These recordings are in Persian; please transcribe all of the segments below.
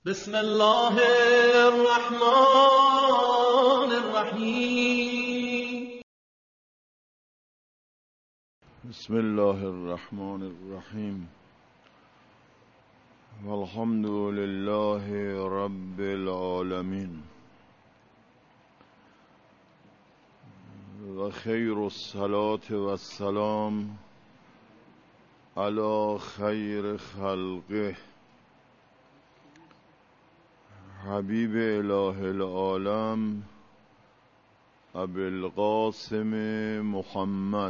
بسم الله الرحمن الرحیم. بسم الله الرحمن الرحیم. والحمد لله رب العالمین و خیر الصلاة و السلام علی خیر خلقه حبیب اله العالم ابی القاسم محمد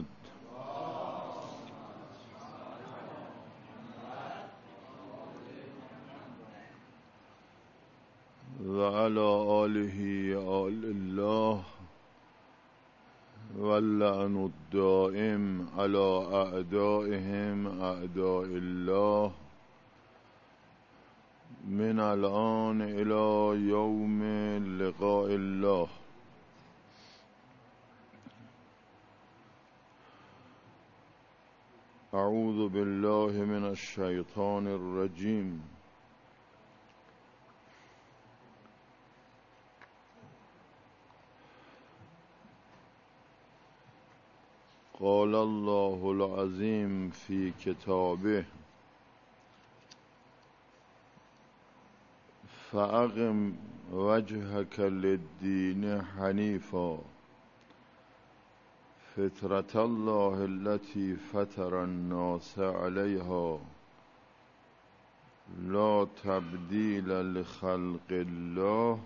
و علی آله آل الله واللعن الدائم علی اعدائهم اعداء الله من الآن الى یوم لقاء الله. اعوذ بالله من الشیطان الرجیم. قال الله العظیم فی کتابه فأقم وجهك للدین حنیفا فطرة الله التي فطر الناس عليها لا تبدیل لخلق الله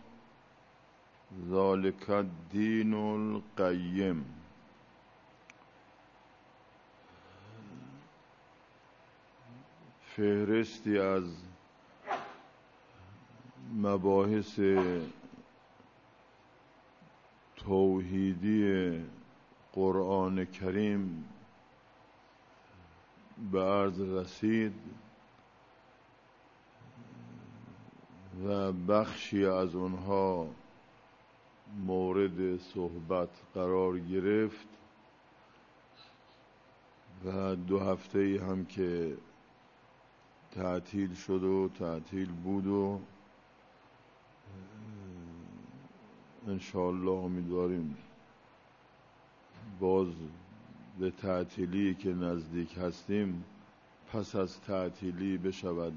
ذلك الدین القیم. فهرستی از مباحث توحیدی قرآن کریم به عرض رسید و بخشی از اونها مورد صحبت قرار گرفت و 2 هفته هم که تعطیل شد و تعطیل بود و انشاءالله امیدواریم باز به تعطیلی که نزدیک هستیم پس از تعطیلی بشود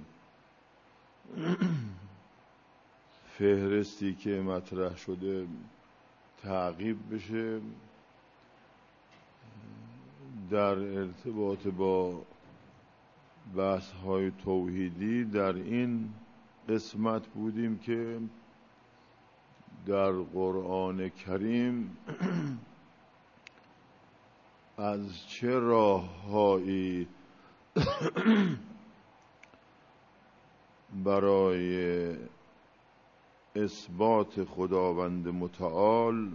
فهرستی که مطرح شده تعقیب بشه در ارتباط با بحث های توحیدی. در این قسمت بودیم که در قرآن کریم از چه راه‌هایی برای اثبات خداوند متعال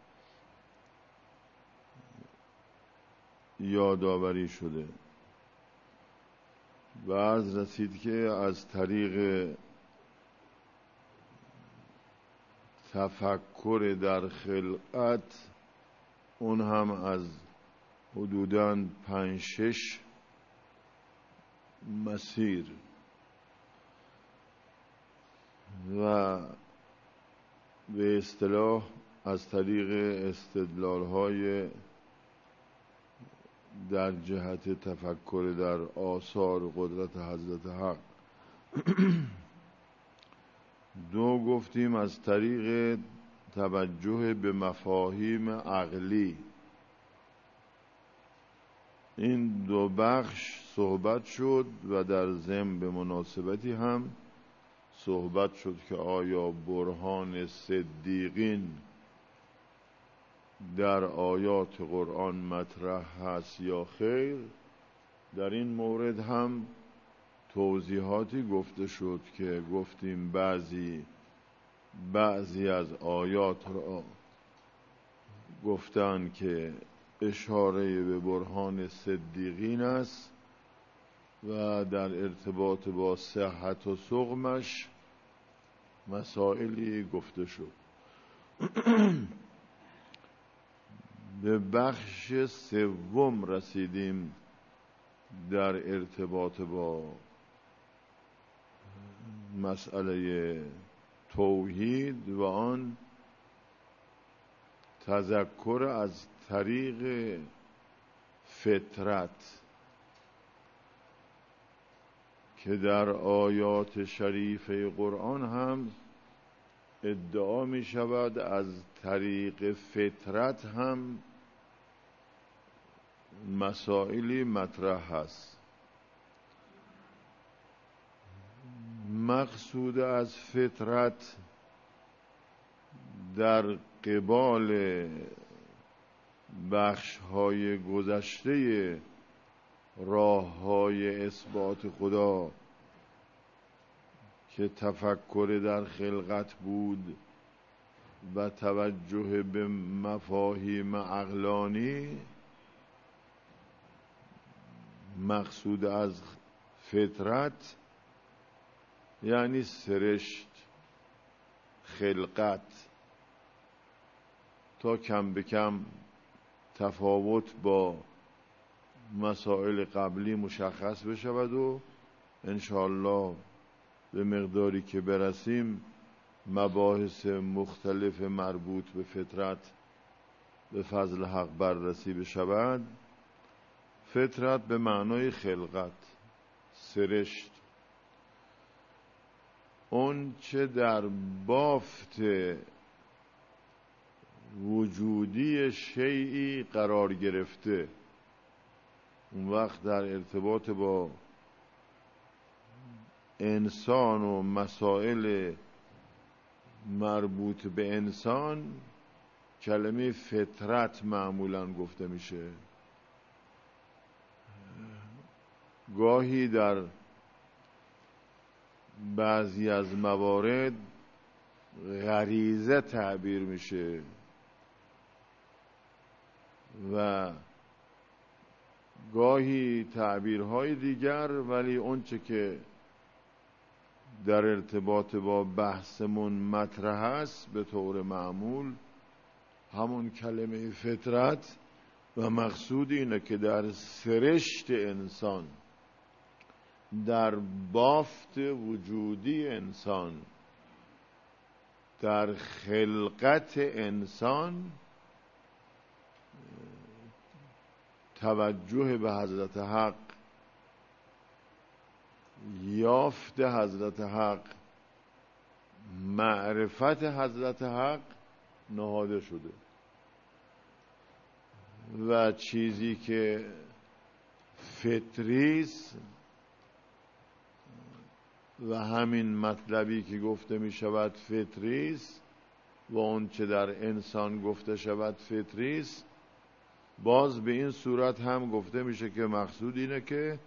یادآوری شده. بعض رسید که از طریق تفکر در خلقت، اون هم از حدوداً 5-6 مسیر، و به اصطلاح از طریق استدلال‌های در جهت تفکر در آثار قدرت حضرت حق. 2 گفتیم از طریق توجه به مفاهیم عقلی. این 2 بخش صحبت شد و در ضمن به مناسبتی هم صحبت شد که آیا برهان صدیقین در آیات قرآن مطرح هست یا خیر. در این مورد هم توضیحاتی گفته شد که گفتیم بعضی از آیات را گفتن که اشاره به برهان صدیقین است و در ارتباط با صحت و سقمش مسائلی گفته شد. به بخش 3 رسیدیم در ارتباط با مسئله توحید و آن تذکر از طریق فطرت که در آیات شریفه قرآن هم ادعا می شود از طریق فطرت هم مسائلی مطرح هست. مقصود از فطرت در قبال بخش‌های گذشته راه‌های اثبات خدا که تفکر در خلقت بود و توجه به مفاهیم عقلانی، مقصود از فطرت یعنی سرشت، خلقت، تا کم به کم تفاوت با مسائل قبلی مشخص بشود و انشاءالله به مقداری که برسیم مباحث مختلف مربوط به فطرت به فضل حق بررسی بشود. فطرت به معنای خلقت، سرشت، اون چه در بافت وجودی شیئی قرار گرفته، اون وقت در ارتباط با انسان و مسائل مربوط به انسان کلمه فطرت معمولاً گفته میشه. گاهی در بعضی از موارد غریزه تعبیر میشه و گاهی تعبیرهای دیگر، ولی اونچه که در ارتباط با بحثمون مطرح است به طور معمول همون کلمه فطرت و مقصود اینه که در سرشت انسان، در بافت وجودی انسان، در خلقت انسان توجه به حضرت حق، یافت حضرت حق، معرفت حضرت حق نهاده شده و چیزی که فطریست و همین مطلبی که گفته می شود فطریست و اون چه در انسان گفته شود فطریست، باز به این صورت هم گفته میشه که مقصود اینه که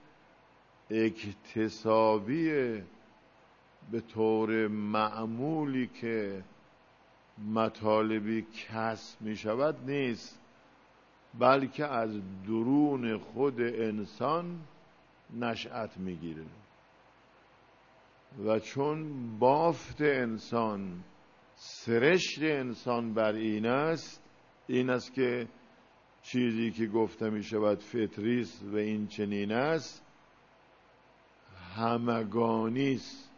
اکتسابی به طور معمولی که مطالبی کسب می شود نیست، بلکه از درون خود انسان نشأت میگیره و چون بافت انسان، سرشت انسان بر این است که چیزی که گفته می شود فطریست و این چنین است همگانی است.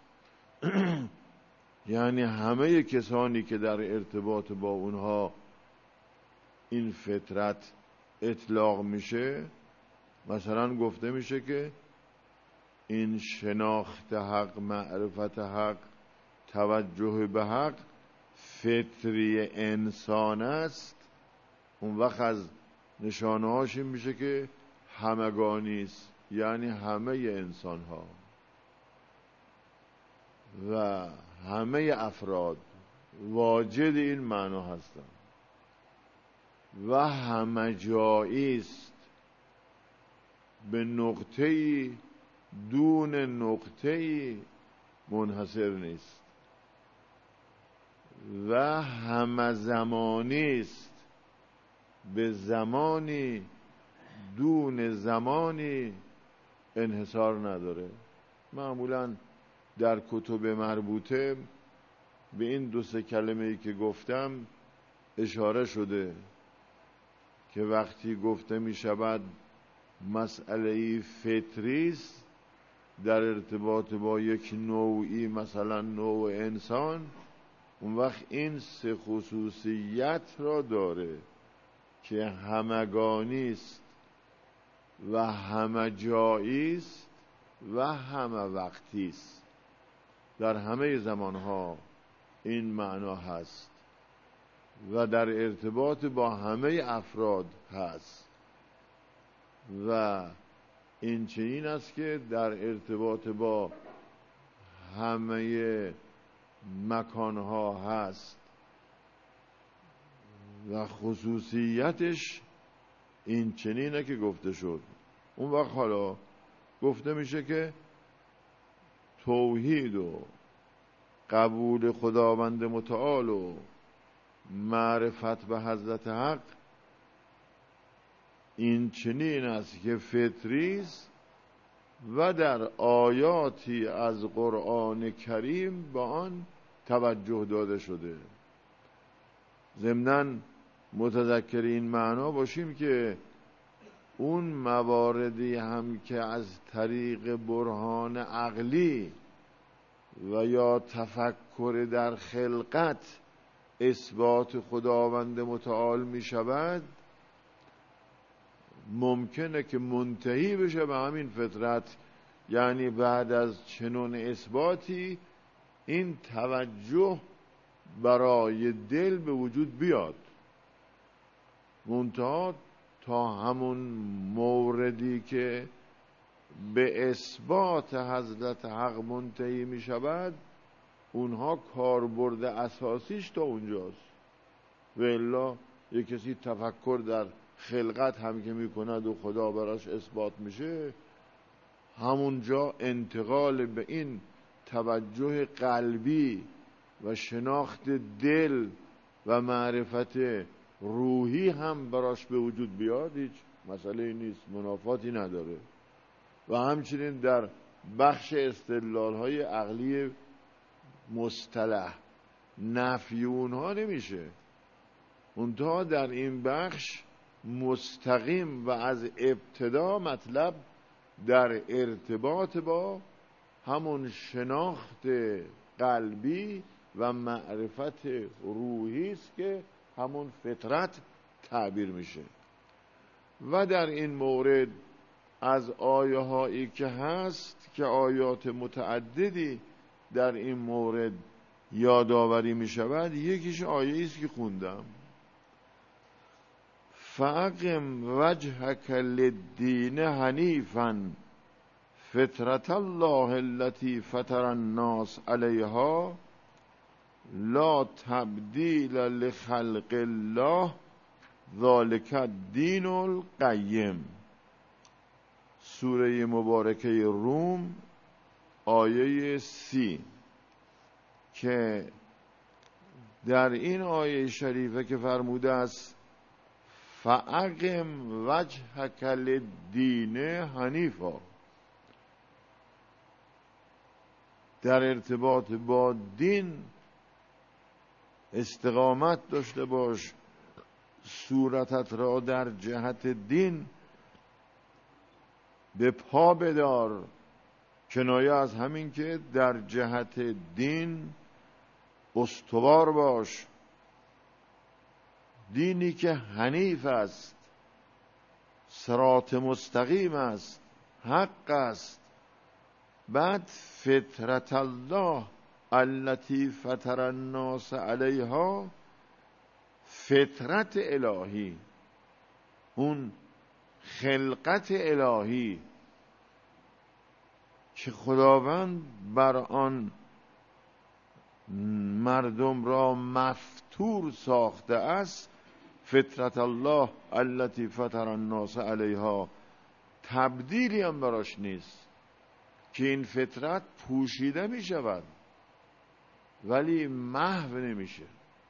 یعنی همه کسانی که در ارتباط با اونها این فطرت اطلاق میشه، مثلا گفته میشه که این شناخت حق، معرفت حق، توجه به حق فطری انسان است، اون وقت از نشانه هاش این میشه که همگانی است، یعنی همه انسان ها و همه افراد واجد این معنا هستند و همه جایی است، به نقطه‌ای دون نقطه‌ای منحصر نیست و همه زمانی است، به زمانی دون زمانی انحصار نداره. معمولاً در کتب مربوطه به این دو سه کلمه‌ای که گفتم اشاره شده که وقتی گفته می شود مسئله فطری است، در ارتباط با یک نوعی، مثلا نوع انسان، اون وقت این سه خصوصیت را داره که همگانی است و همه جایی است و همه وقتی است. در همه زمانها این معنا هست و در ارتباط با همه افراد هست و این چنین است که در ارتباط با همه مکانها هست و خصوصیتش این چنینه که گفته شد. اون وقت حالا گفته میشه که توحید و قبول خداوند متعال و معرفت به حضرت حق این چنین است که فطری است و در آیاتی از قرآن کریم به آن توجه داده شده. ضمناً متذکر این معنا باشیم که اون مواردی هم که از طریق برهان عقلی و یا تفکر در خلقت اثبات خداوند متعال می شود، ممکنه که منتهی بشه به همین فطرت. یعنی بعد از چنون اثباتی این توجه برای دل به وجود بیاد، منتها تا همون موردی که به اثبات حضرت حق منتهی می شود، اونها کاربرد اساسیش تا اونجاست. و الا یک کسی تفکر در خلقت هم که می کند و خدا براش اثبات میشه، همونجا انتقال به این توجه قلبی و شناخت دل و معرفت روحی هم براش به وجود بیاد، هیچ مسئله نیست، منافاتی نداره. و همچنین در بخش استدلال‌های عقلی مصطلح نفی اونها نمیشه، منتها در این بخش مستقیم و از ابتدا مطلب در ارتباط با همون شناخت قلبی و معرفت روحی است که همون فطرت تعبیر میشه. و در این مورد از آیه هایی که هست که آیات متعددی در این مورد یادآوری می شود، یکیش آیه است که خوندم: فاقم وجهک للدین حنیفا فطرت الله التي فطر الناس علیها لا تبدیل لخلق الله ذلک الدین القیم. سوره مبارکه روم آیه 30 که در این آیه شریفه که فرموده است فاقم وجهک للدین حنیفا، در ارتباط با دین استقامت داشته باش، صورتت را در جهت دین به پا بدار. کنایه از همین که در جهت دین استوار باش، دینی که حنیف است، صراط مستقیم است، حق است. بعد فطرت الله التي فطر الناس علیها، فطرت الهی، اون خلقت الهی که خداوند بر آن مردم را مفطور ساخته است. فطرت الله التي فطر الناس علیها، تبدیلی هم براش نیست که این فطرت پوشیده می شود ولی محو نمیشه،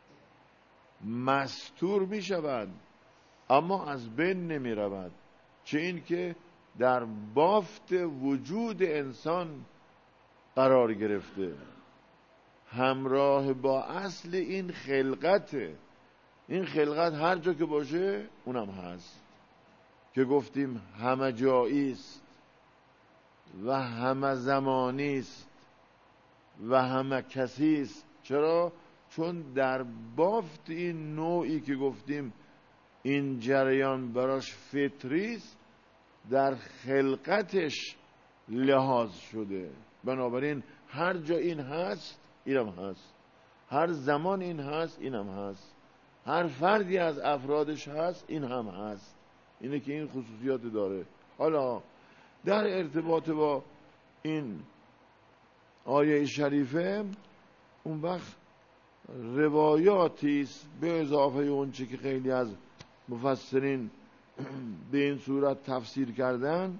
مستور می شود اما از بین نمی رود. چه این که در بافت وجود انسان قرار گرفته، همراه با اصل این خلقته. این خلقت هر جا که باشه اونم هست که گفتیم همه جایی است و همه زمانی است و همه کسی است. چرا؟ چون در بافت این نوعی که گفتیم این جریان براش فطری است، در خلقتش لحاظ شده. بنابراین هر جا این هست اینم هست، هر زمان این هست اینم هست، هر فردی از افرادش هست این هم هست. اینه که این خصوصیات داره. حالا در ارتباط با این آیه شریفه اون وقت روایاتی است به اضافه اون چی که خیلی از مفسرین به این صورت تفسیر کردن.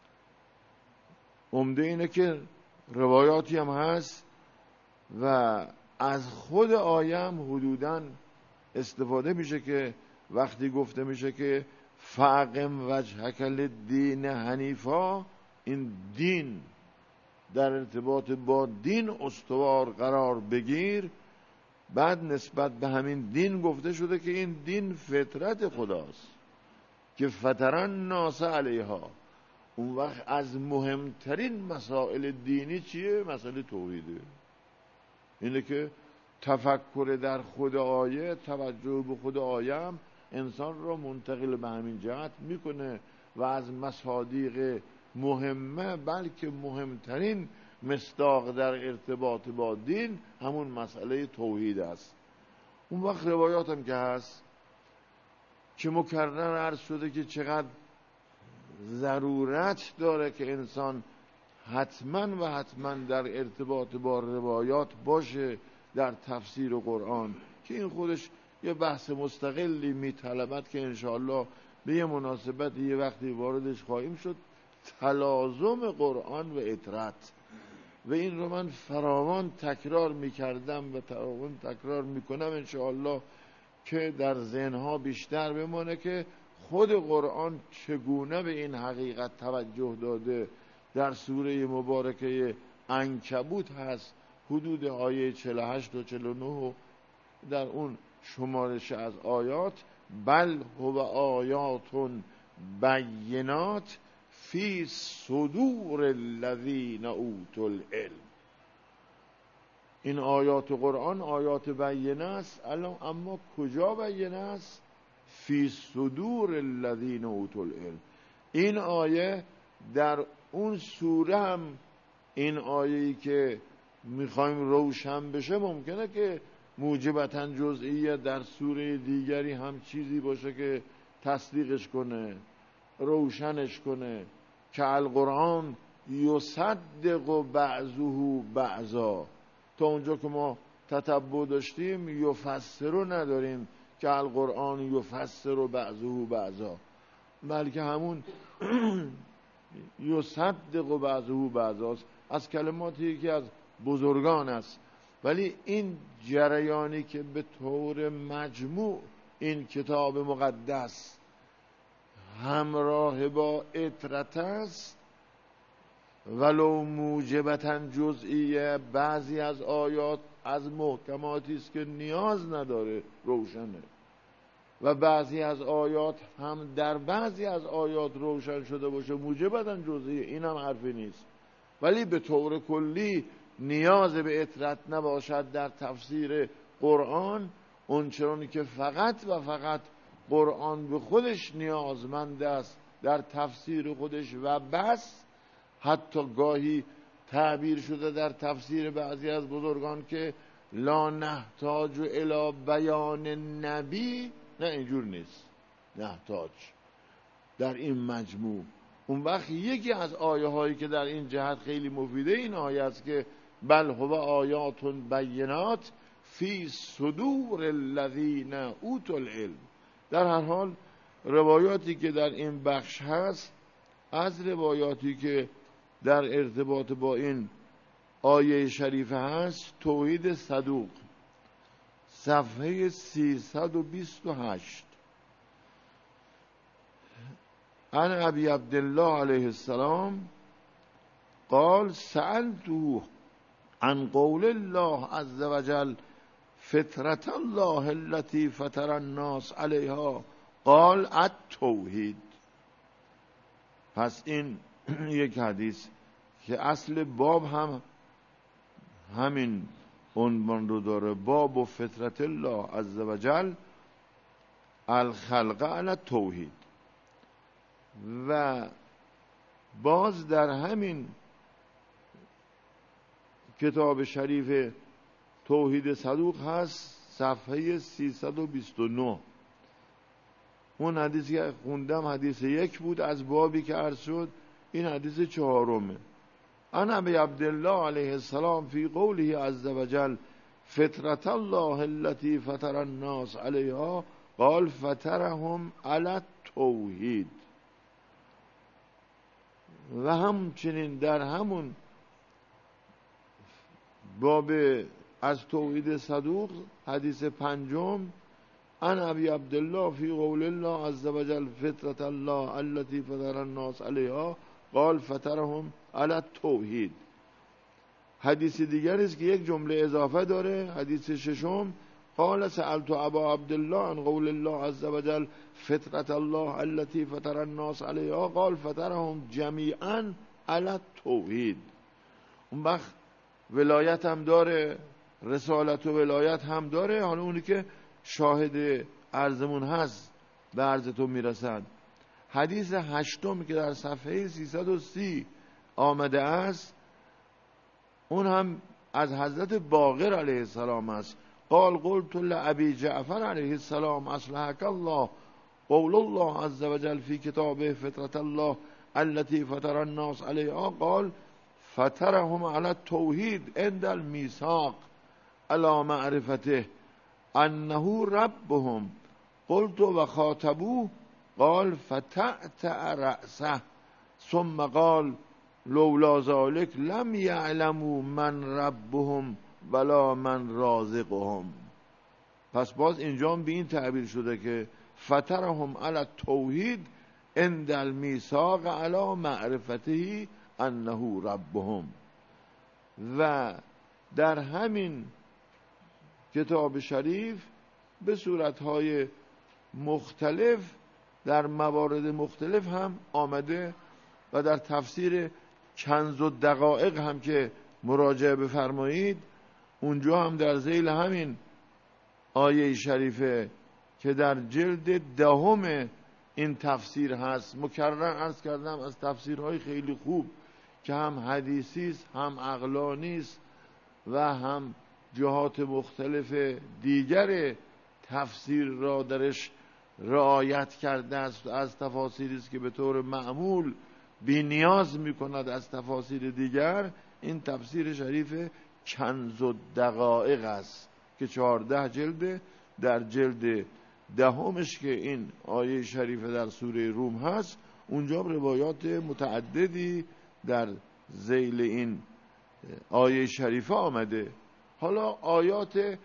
عمده اینه که روایاتی هم هست و از خود آیه هم حدوداً استفاده میشه که وقتی گفته میشه که فاقم وجهک للدین حنیفا، این دین در ارتباط با دین استوار قرار بگیر. بعد نسبت به همین دین گفته شده که این دین فطرت خداست که فطرن الناس علیها. اون وقت از مهمترین مسائل دینی چیه؟ مسئله توحیده. اینه که تفکر در خود آیه، توجه به خود آیه هم انسان را منتقل به همین جهت میکنه و از مصادیق مهمه بلکه مهمترین مصداق در ارتباط با دین همون مسئله توحید است. اون وقت روایات هم که هست که مکرر عرض شده که چقدر ضرورت داره که انسان حتما و حتما در ارتباط با روایات باشه در تفسیر قرآن، که این خودش یه بحث مستقلی میطلبد که انشاءالله به یه مناسبت یه وقتی واردش خواهیم شد. تلازم قرآن و اطرت، و این رو من فراوان تکرار میکردم و فراوان تکرار میکنم انشاءالله که در ذهنها بیشتر بمانه که خود قرآن چگونه به این حقیقت توجه داده. در سوره مبارکه عنکبوت هست حدود آیه 48 و 49 در اون شمارش از آیات بل هو آیات بینات فی صدور الذین اوتوا العلم. این آیات قرآن آیات بینه است، اما کجا بینه است؟ فی صدور الذین اوتوا العلم. این آیه در اون سوره هم، این آیه‌ای که میخوایم روشن بشه ممکنه که موجبتاً جزئیه در سوره دیگری هم چیزی باشه که تصدیقش کنه، روشنش کنه، که القرآن یصدق بعضه بعضا. تا اونجا که ما تتبع داشتیم یفسر نداریم که القرآن یفسر بعضه بعضا، بلکه همون یصدق بعضه بعضاست، از کلماتی که از بزرگان است. ولی این جریانی که به طور مجموع این کتاب مقدس همراه با اطرت است، ولو موجبتاً جزئیه، بعضی از آیات از محکماتی است که نیاز نداره روشنه، و بعضی از آیات هم در بعضی از آیات روشن شده باشه موجبتاً جزئیه، این هم حرفی نیست. ولی به طور کلی نیاز به اطرت نباشد در تفسیر قرآن، اونچنانی که فقط و فقط قرآن به خودش نیازمند است در تفسیر خودش و بس. حتی گاهی تعبیر شده در تفسیر بعضی از بزرگان که لا نحتاج الی بیان نبی، نه اینجور نیست، نحتاج در این مجموع. اون وقت یکی از آیه هایی که در این جهت خیلی مفیده این آیه است که بل هو آیات بینات فی صدور الذین اوتوا العلم. در هر حال روایاتی که در این بخش هست از روایاتی که در ارتباط با این آیه شریفه هست، توحید صدوق صفحه 328 عن ابی عبدالله علیه السلام قال سألته عن قول الله عز وجل فطرة الله التي فطر الناس علیها قال التوحید. پس این یک حدیث که اصل باب هم همین عنوان رو داره، باب و فطرت الله عز و جل الخلق علی توحید. و باز در همین کتاب شریف توحید صدوق هست، صفحه 329. اون حدیثی که خوندم حدیث 1 بود از بابی که عرض شد، این حدیث 4. عن ابی عبدالله علیه السلام فی قوله عز و جل فطرت الله التي فطر الناس علیها قال فطرهم علی التوحید. و همچنین در همون باب از توحید صدوق حدیث 5 عن ابی عبدالله فی قول الله عز و جل فطرت الله التي فطر الناس علیها قال فطرهم علی التوحید. حدیث دیگری است که یک جمله اضافه داره، حدیث 6 قال سألت ابا عبدالله عن قول الله عز و جل فطرت الله التي فطر الناس علیها قال فطرهم جمیعا علی التوحید. اون وقت ولایت هم داره، رسالت و ولایت هم داره. حالا اونی که شاهد عرضمون هست به عرضتون میرسد. حدیث 8 که در صفحه 330 آمده است، اون هم از حضرت باقر علیه السلام است. قال قلت لأبي جعفر علیه السلام اصلحك الله قول الله عز و جل فی کتابه فطرت الله التي فطر الناس علیها قال فطرهم علی التوحید عند الميثاق علی معرفته انه ربهم قلت و خاطبوه قال فتأتأ رأسه ثم قال لولا ذلك لم يعلموا من ربهم ولا من رازقهم. پس باز اینجا به این تعبیر شده که فطرهم علی التوحید عند الميثاق علی معرفته انه ربهم. و در همین کتاب شریف به صورتهای مختلف در موارد مختلف هم آمده و در تفسیر کنز و دقایق هم که مراجعه بفرمایید اونجا هم در ذیل همین آیه شریفه که در جلد 10 این تفسیر هست، مکرر عرض کردم از تفسیرهای خیلی خوب که هم حدیثی است هم عقلانی است و هم جهات مختلف دیگر تفسیر را درش رعایت کرده است. از تفاسیری است که به طور معمول بی نیاز می کند از تفاسیر دیگر. این تفسیر شریف کنز و دقایق است که 14 جلده. در جلد 10 که این آیه شریفه در سوره روم هست، اونجا روایات متعددی در ذیل این آیه شریفه آمده. حالا آیات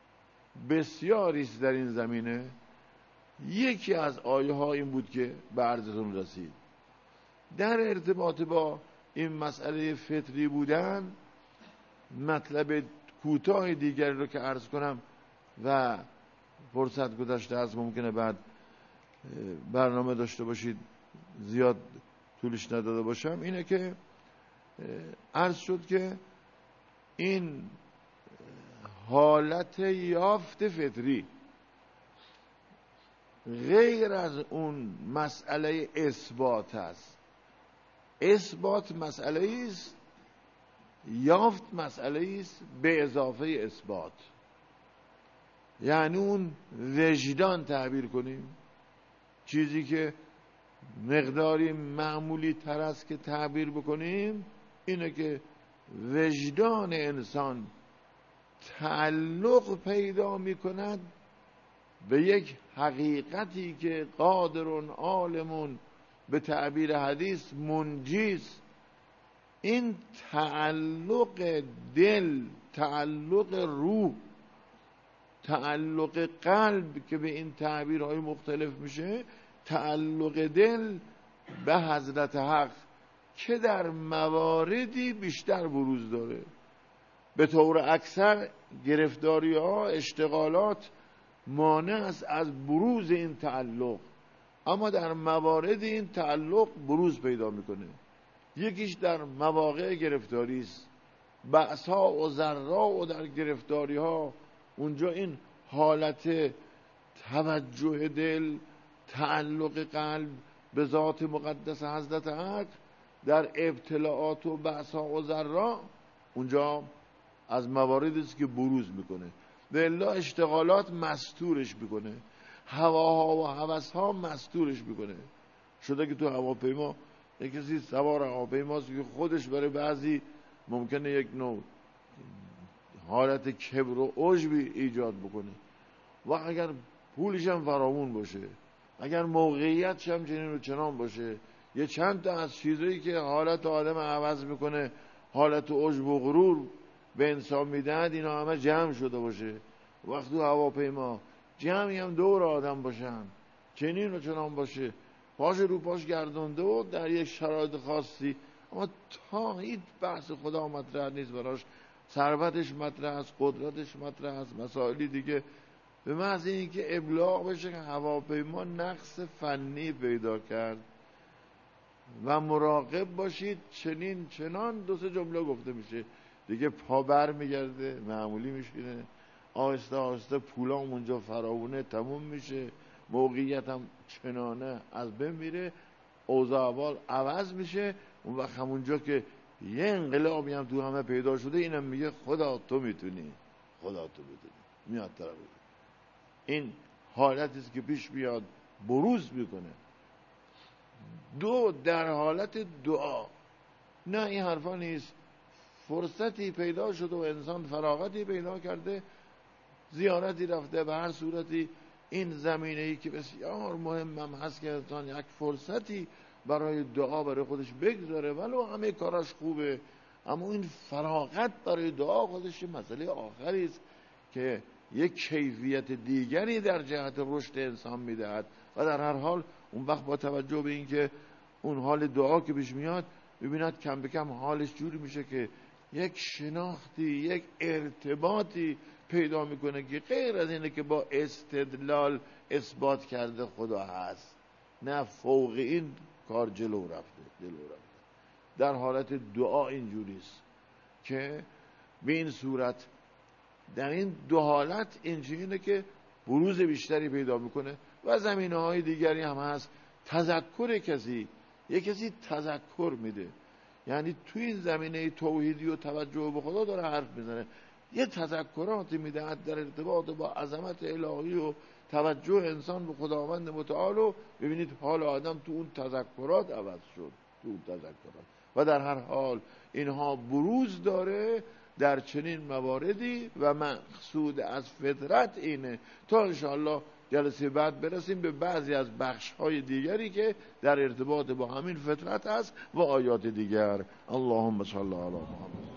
بسیاری است در این زمینه. یکی از آیه ها این بود که به عرضتون رسید در ارتباط با این مسئله فطری بودن. مطلب کوتاه دیگری رو که عرض کنم و فرصت گذشته از ممکنه بعد برنامه داشته باشید زیاد طولش نداده باشم، اینه که عرض شد که این حالت یافت فطری غیر از اون مسئله اثبات است. اثبات مسئله است، یافت مسئله است به اضافه اثبات. یعنی اون وجدان تعبیر کنیم، چیزی که مقداری معمولی تر است که تعبیر بکنیم، اینه که وجدان انسان تعلق پیدا می کند به یک حقیقتی که قادرون عالمون به تعبیر حدیث منجیز. این تعلق دل، تعلق روح، تعلق قلب که به این تعبیرهای مختلف میشه، تعلق دل به حضرت حق که در مواردی بیشتر بروز داره. به طور اکثر گرفتاری ها، اشتغالات مانع است از بروز این تعلق، اما در موارد این تعلق بروز پیدا میکنه. یکیش در مواقع گرفتاری است، بأس‌ها و ضرا و در گرفتاری ها، اونجا این حالت توجه دل، تعلق قلب به ذات مقدس حضرت حق در ابتلاعات و بأس‌ها و ضرا، اونجا از مواردی است که بروز میکنه. به الا اشتغالات مستورش میکنه، هواها و هوس‌ها مستورش میکنه. شده که تو هواپیما یک کسی سوار هواپیماست که خودش برای بعضی ممکنه یک نوع حالت کبر و عجبی ایجاد بکنه و اگر پولش هم فراوون باشه، اگر موقعیتش هم چنین و چنان باشه، یه چند تا از چیزایی که حالت آدم عوض میکنه، حالت عجب و غرور به انسان میدهد، اینا همه جمع شده باشه. وقتی تو هواپیما جمعی هم دور آدم باشن، چنین و چنان باشه، پاش رو پاش گردونده و در یک شرایط خاصی، اما تا هیچ بحث خدا مطرح نیست براش، ثروتش مطرح است، قدرتش مطرح است، مسائلی دیگه، به محض اینکه ابلاغ بشه که هواپیما نقص فنی پیدا کرد و مراقب باشید چنین چنان، دو سه جمله گفته میشه دیگه، پا بر میگرده، معمولی میشینه، آهسته آهسته پولام اونجا فراوونه، تموم میشه، موقعیت هم چنانه از بین میره، اوضاع احوال عوض میشه. اون وقت همونجا که یه انقلابی هم تو همه پیدا شده، اینم میگه خدا تو میتونی، خدا تو میتونی، میاد طرف. این حالتی است که پیش میاد، بروز میکنه. دو، در حالت دعا، نه این حرفا نیست، فرصتی پیدا شده و انسان فراغتی پیدا کرده، زیارتی رفته، به هر صورتی این زمینه‌ای که بسیار مهمم هست که انسان یک فرصتی برای دعا برای خودش بگذاره، ولو همه کاراش خوبه، اما این فراغت برای دعا خودش مسئله آخری است که یک کیفیت دیگری در جهت رشد انسان میدهد. و در هر حال اون وقت با توجه به اینکه اون حال دعا که پیش میاد، ببیند کم به کم حالش جوری میشه که یک شناختی، یک ارتباطی پیدا میکنه که غیر از اینه که با استدلال اثبات کرده خدا هست، نه فوق این کار جلو رفته. در حالت دعا اینجوریست که به این صورت، در این دو حالت اینجوریه که بروز بیشتری پیدا میکنه. و زمینه های دیگری هم هست. تذکر کسی، یک کسی تذکر میده، یعنی تو این زمینه توحیدی و توجه به خدا داره حرف میزنه، یه تذکراتی میدهد در ارتباط با عظمت الهی و توجه انسان به خداوند متعال، و ببینید حال آدم تو اون تذکرات عوض شد، تو اون تذکرات. و در هر حال اینها بروز داره در چنین مواردی و مقصود از فطرت اینه. تا انشاءالله جلسه بعد برسیم به بعضی از بخش‌های دیگری که در ارتباط با همین فطرت است و آیات دیگر. اللهم صل علی محمد.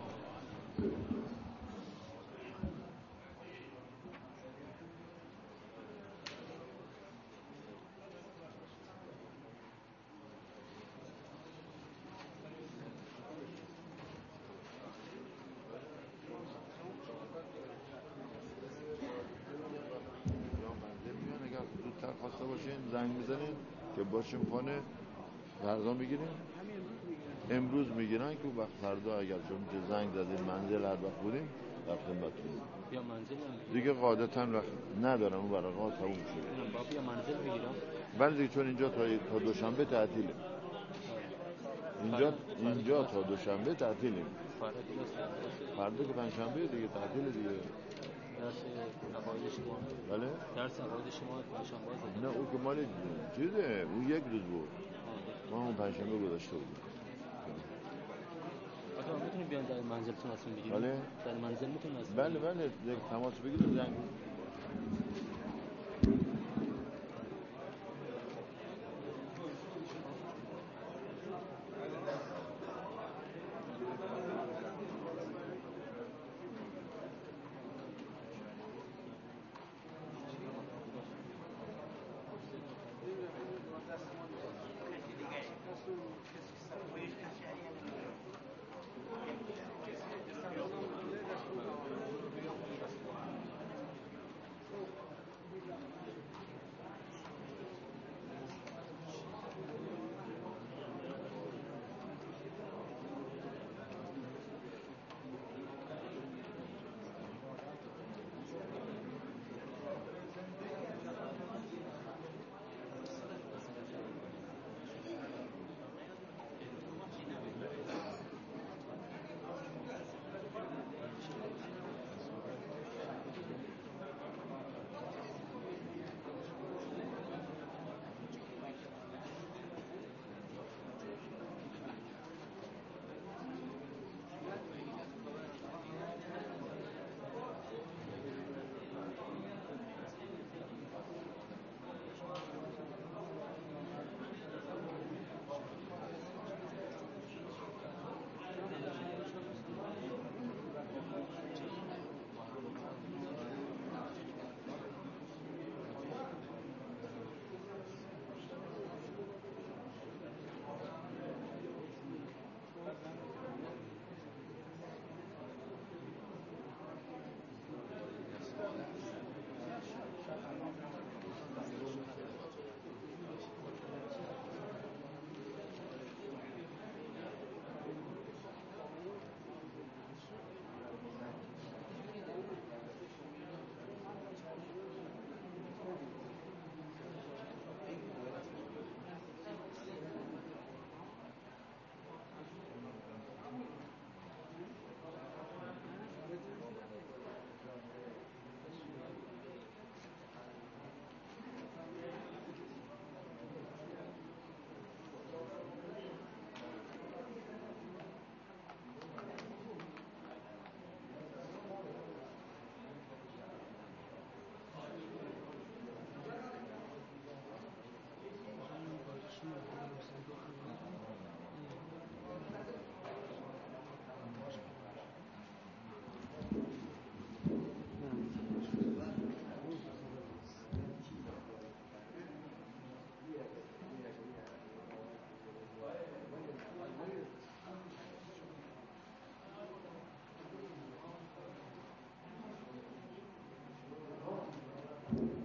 خواسته باشین زنگ بزنین که باشیم خانه، فردا میگیریم، امروز میگیرن که وقت فردا اگر شما که زنگ زدین منزل هر وقت بودیم در خدمتتون. یا منزل دیگه قاعدتاً وقت ندارم، اون ورقا تموم شده. بابا یا منزل بگیرم. ولی دیگه چون اینجا تا دوشنبه تعطیله، اینجا تا دوشنبه تعطیلیم، فردا که پنجشنبه دیگه تعطیل دیگه. درس عقاید شما؟ بله؟ درس عقاید شما پنجشنبه است؟ نه اون که مال چیزه، اون یک روز بود، ما اون پنجشنبه گذاشته بودیم. آقا میتونید بیان در منزلتون اصلا بگیرید؟ بله؟ در منزل میتونید اصلا؟ بله یک تماس بگیرید زنگ. الله.